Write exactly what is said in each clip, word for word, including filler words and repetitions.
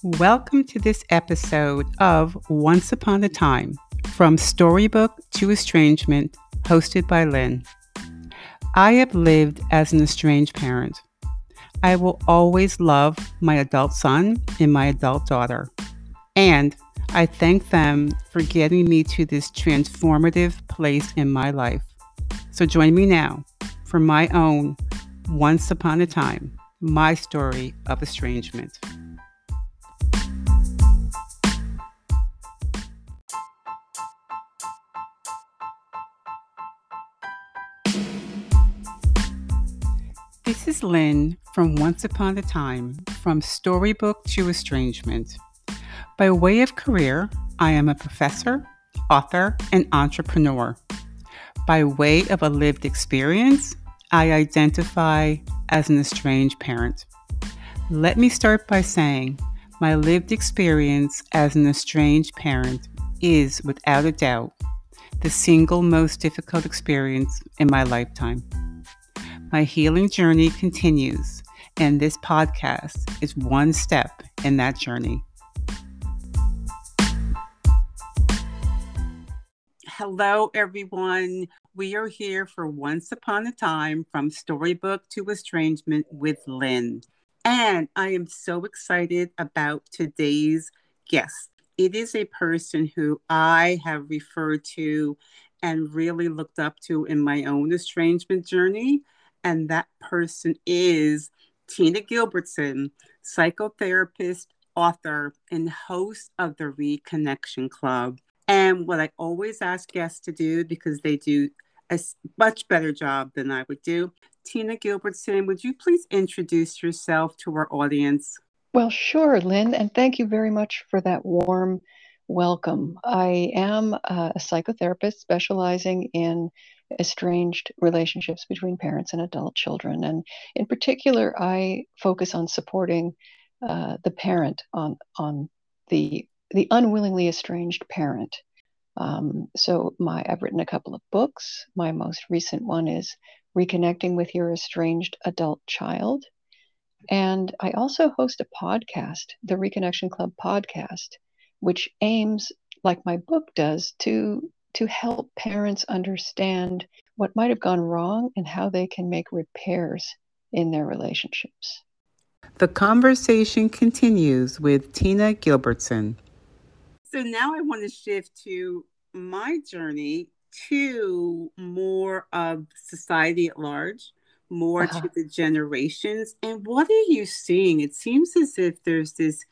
Welcome to this episode of Once Upon a Time, From Storybook to Estrangement, hosted by Lynn. I have lived as an estranged parent. I will always love my adult son and my adult daughter. And I thank them for getting me to this transformative place in my life. So join me now for my own Once Upon a Time, my story of estrangement. This is Lynn from Once Upon a Time, From Storybook to Estrangement. By way of career, I am a professor, author, and entrepreneur. By way of a lived experience, I identify as an estranged parent. Let me start by saying my lived experience as an estranged parent is, without a doubt, the single most difficult experience in my lifetime. My healing journey continues, and this podcast is one step in that journey. Hello, everyone. We are here for Once Upon a Time, From Storybook to Estrangement with Lynn. And I am so excited about today's guest. It is a person who I have referred to and really looked up to in my own estrangement journey. And that person is Tina Gilbertson, psychotherapist, author, and host of the Reconnection Club. And what I always ask guests to do, because they do a much better job than I would do, Tina Gilbertson, would you please introduce yourself to our audience? Well, sure, Lynn, and thank you very much for that warm welcome. I am a psychotherapist specializing in estranged relationships between parents and adult children. And in particular, I focus on supporting uh, the parent on, on the, the unwillingly estranged parent. Um, so my, I've written a couple of books. My most recent one is Reconnecting with Your Estranged Adult Child. And I also host a podcast, the Reconnection Club podcast, which aims, like my book does, to to help parents understand what might have gone wrong and how they can make repairs in their relationships. The conversation continues with Tina Gilbertson. So now I want to shift to my journey to more of society at large, more uh-huh. to the generations. And what are you seeing? It seems as if there's this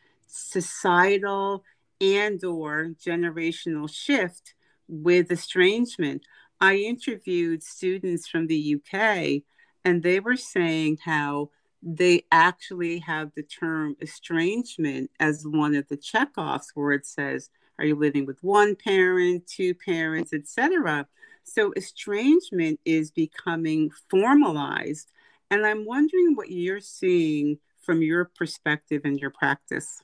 societal and or generational shift with estrangement. I interviewed students from the U K, and they were saying how they actually have the term estrangement as one of the checkoffs where it says, are you living with one parent, two parents, et cetera? So estrangement is becoming formalized. And I'm wondering what you're seeing from your perspective and your practice.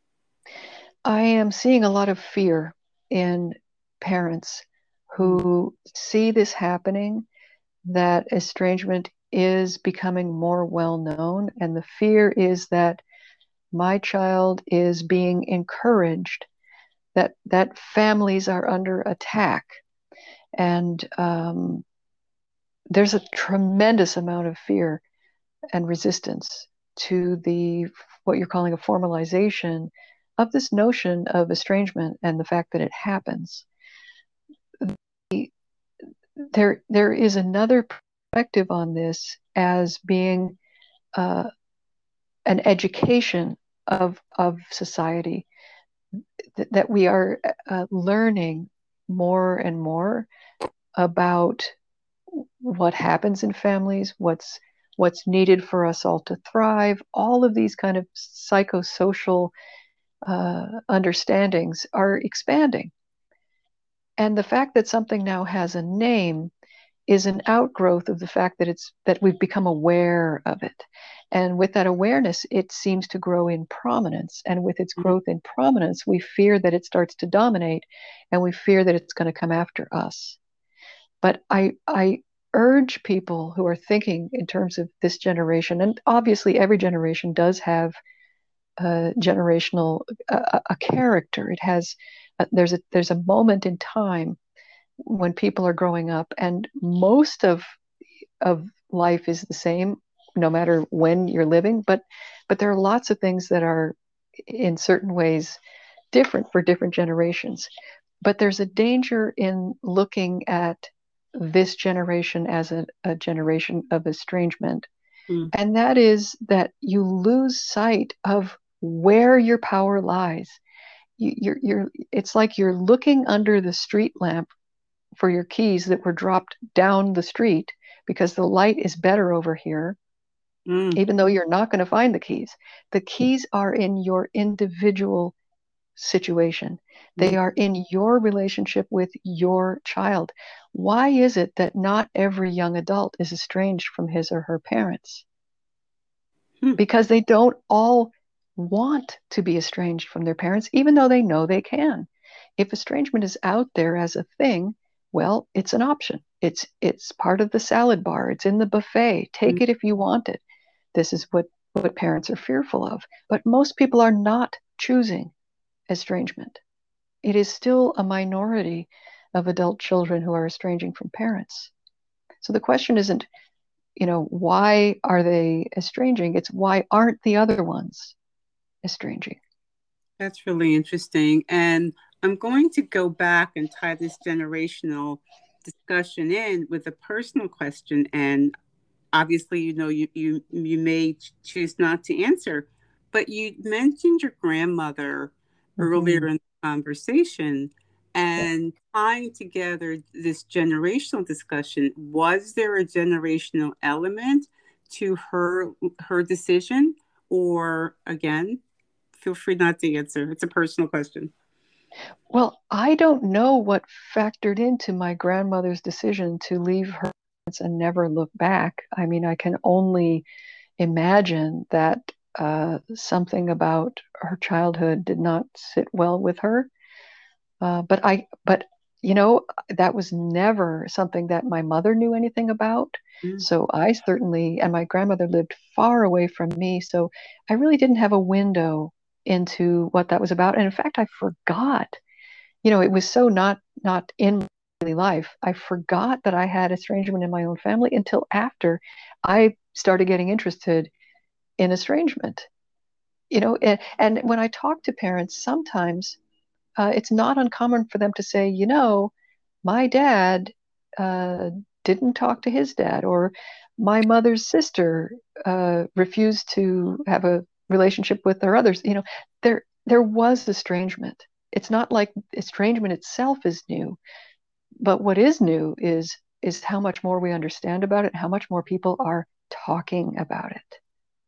I am seeing a lot of fear in parents who see this happening, that estrangement is becoming more well known. And the fear is that my child is being encouraged, that, that families are under attack. And um, there's a tremendous amount of fear and resistance to the what you're calling a formalization of this notion of estrangement and the fact that it happens. The, there, there is another perspective on this as being uh, an education of of society, th- that we are uh, learning more and more about what happens in families, what's what's needed for us all to thrive. All of these kind of psychosocial uh, understandings are expanding. And the fact that something now has a name is an outgrowth of the fact that it's that we've become aware of it. And with that awareness, it seems to grow in prominence. And with its growth in prominence, we fear that it starts to dominate, and we fear that it's going to come after us. But I, I urge people who are thinking in terms of this generation, and obviously every generation does have a generational a, a character. It has a, there's a there's a moment in time when people are growing up, and most of of life is the same, no matter when you're living. But but there are lots of things that are in certain ways different for different generations. But there's a danger in looking at this generation as a, a generation of estrangement. Mm. And that is that you lose sight of where your power lies. You, you're, you're, it's like you're looking under the street lamp for your keys that were dropped down the street because the light is better over here, Mm. even though you're not going to find the keys. The keys are in your individual situation. They Mm. are in your relationship with your child. Why is it that not every young adult is estranged from his or her parents? Mm. Because they don't all want to be estranged from their parents, even though they know they can. If estrangement is out there as a thing, well, it's an option. It's it's part of the salad bar. It's in the buffet. Take Mm. it if you want it. This is what, what parents are fearful of. But most people are not choosing estrangement. It is still a minority of adult children who are estranging from parents. So the question isn't, you know, why are they estranging? It's why aren't the other ones estranging? That's really interesting. And I'm going to go back and tie this generational discussion in with a personal question. And obviously, you know, you you you may choose not to answer, but you mentioned your grandmother Mm-hmm. earlier in the conversation, Yeah. and tying together this generational discussion. Was there a generational element to her her decision, or again, feel free not to answer. It's a personal question. Well, I don't know what factored into my grandmother's decision to leave her parents and never look back. I mean, I can only imagine that uh, something about her childhood did not sit well with her. Uh, but I, but you know, that was never something that my mother knew anything about. Mm. So I certainly, and my grandmother lived far away from me, so I really didn't have a window into what that was about. And in fact, I forgot. You know, it was so not not in my daily life. I forgot that I had estrangement in my own family until after I started getting interested in estrangement. You know, and, and when I talk to parents, sometimes uh, it's not uncommon for them to say, you know, my dad uh, didn't talk to his dad, or my mother's sister uh, refused to have a relationship with their others. You know, there there was estrangement. It's not like estrangement itself is new, but what is new is is how much more we understand about it, how much more people are talking about it.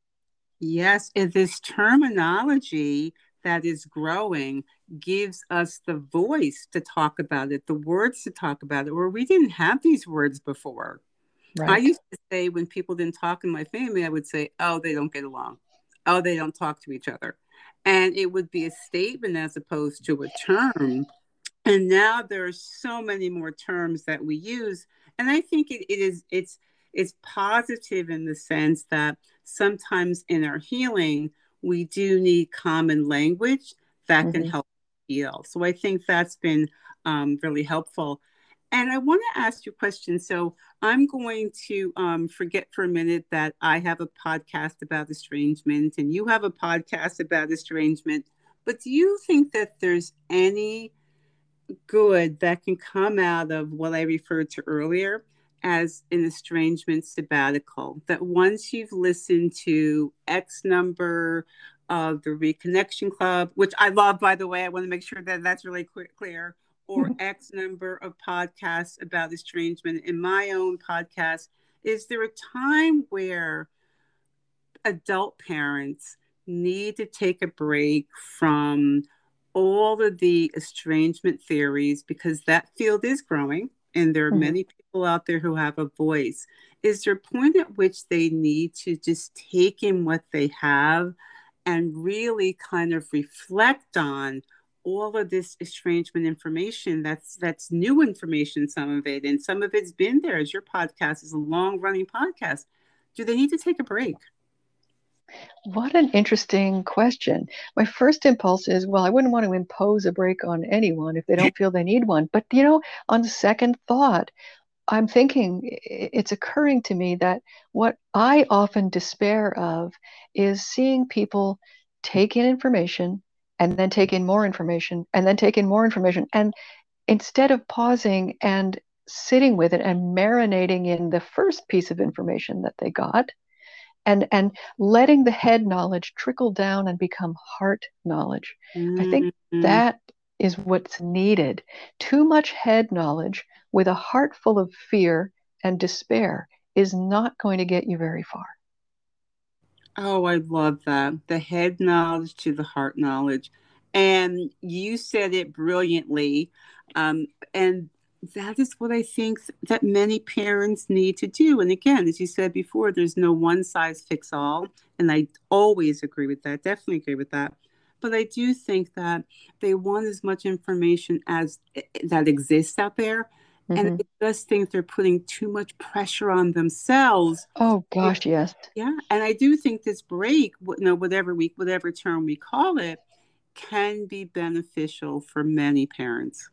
Yes, and this terminology that is growing gives us the voice to talk about it, the words to talk about it, where we didn't have these words before. I Right. used to say when people didn't talk in my family, I would say, oh, they don't get along. Oh, they don't talk to each other. And it would be a statement as opposed to a term. And now there are so many more terms that we use. And I think it, it is it's it's positive in the sense that sometimes in our healing, we do need common language that can Mm-hmm. help heal. So I think that's been um, really helpful. And I want to ask you a question. So I'm going to um, forget for a minute that I have a podcast about estrangement and you have a podcast about estrangement. But do you think that there's any good that can come out of what I referred to earlier as an estrangement sabbatical? That once you've listened to X number of the Reconnection Club, which I love, by the way, I want to make sure that that's really clear, or X number of podcasts about estrangement in my own podcast, is there a time where adult parents need to take a break from all of the estrangement theories because that field is growing and there are Mm-hmm. many people out there who have a voice? Is there a point at which they need to just take in what they have and really kind of reflect on all of this estrangement information that's that's new information, some of it, and some of it's been there, as your podcast is a long running podcast? Do they need to take a break? What an interesting question. My first impulse is, well, I wouldn't want to impose a break on anyone if they don't feel they need one. But, you know, on second thought, I'm thinking it's occurring to me that what I often despair of is seeing people take in information and then take in more information and then take in more information. And instead of pausing and sitting with it and marinating in the first piece of information that they got, and and letting the head knowledge trickle down and become heart knowledge. I think Mm-hmm. that is what's needed. Too much head knowledge with a heart full of fear and despair is not going to get you very far. Oh, I love that. The head knowledge to the heart knowledge. And you said it brilliantly. Um, and that is what I think that many parents need to do. And again, as you said before, there's no one size fits all. And I always agree with that, definitely agree with that. But I do think that they want as much information as that exists out there. And Mm-hmm. I just think they're putting too much pressure on themselves. Oh gosh, yes. Yeah, and I do think this break, you know, whatever we, whatever term we call it, can be beneficial for many parents.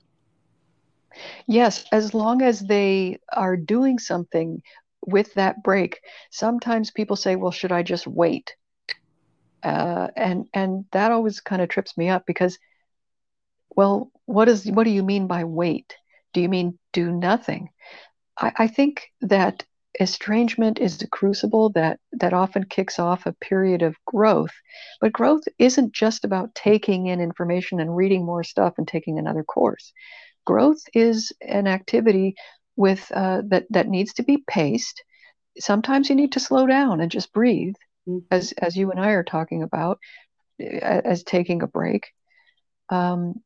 Yes, as long as they are doing something with that break. Sometimes people say, well, should I just wait? Uh, and and that always kind of trips me up because, well, what is what do you mean by wait? Do you mean do nothing? I, I think that estrangement is a crucible that that often kicks off a period of growth. But growth isn't just about taking in information and reading more stuff and taking another course. Growth is an activity with uh, that that needs to be paced. Sometimes you need to slow down and just breathe, Mm-hmm. as as you and I are talking about, as taking a break. Um,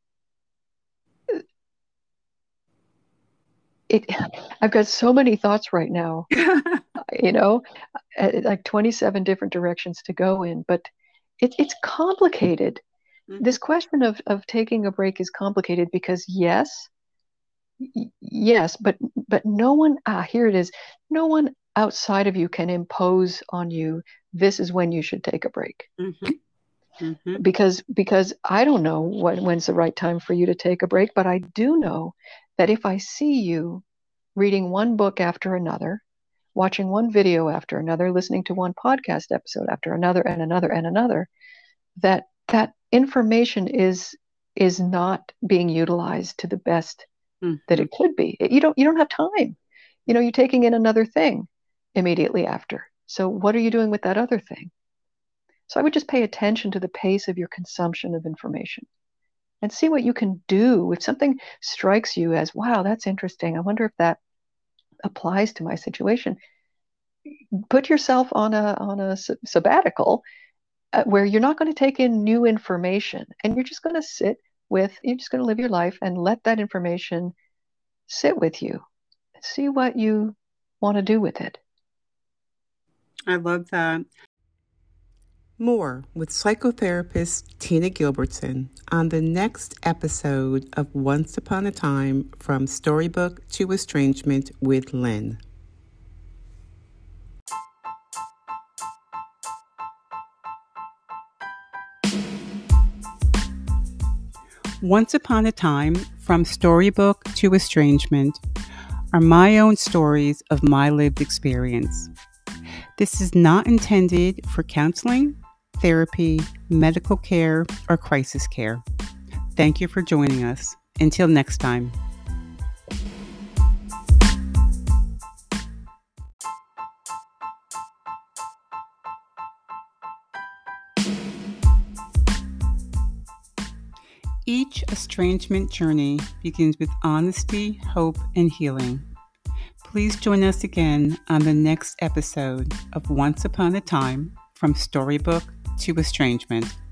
it, I've got so many thoughts right now, you know, like twenty-seven different directions to go in, but it, it's complicated. Mm-hmm. This question of, of taking a break is complicated because yes, yes, but but no one, ah, here it is. No one outside of you can impose on you, this is when you should take a break. Mm-hmm. Mm-hmm. Because because I don't know when, when's the right time for you to take a break, but I do know that if I see you reading one book after another, watching one video after another, listening to one podcast episode after another and another and another, that that information is is not being utilized to the best Mm-hmm. that it could be. You don't you don't have time. You know, you're taking in another thing immediately after. So what are you doing with that other thing? So I would just pay attention to the pace of your consumption of information and see what you can do. If something strikes you as, wow, that's interesting, I wonder if that applies to my situation. Put yourself on a on a sabbatical uh, where you're not going to take in new information and you're just going to sit with, you're just going to live your life and let that information sit with you and see what you want to do with it. I love that. More with psychotherapist Tina Gilbertson on the next episode of Once Upon a Time, From Storybook to Estrangement with Lynn. Once Upon a Time, From Storybook to Estrangement are my own stories of my lived experience. This is not intended for counseling, therapy, medical care, or crisis care. Thank you for joining us. Until next time. Each estrangement journey begins with honesty, hope, and healing. Please join us again on the next episode of Once Upon a Time, From Storybook to Estrangement.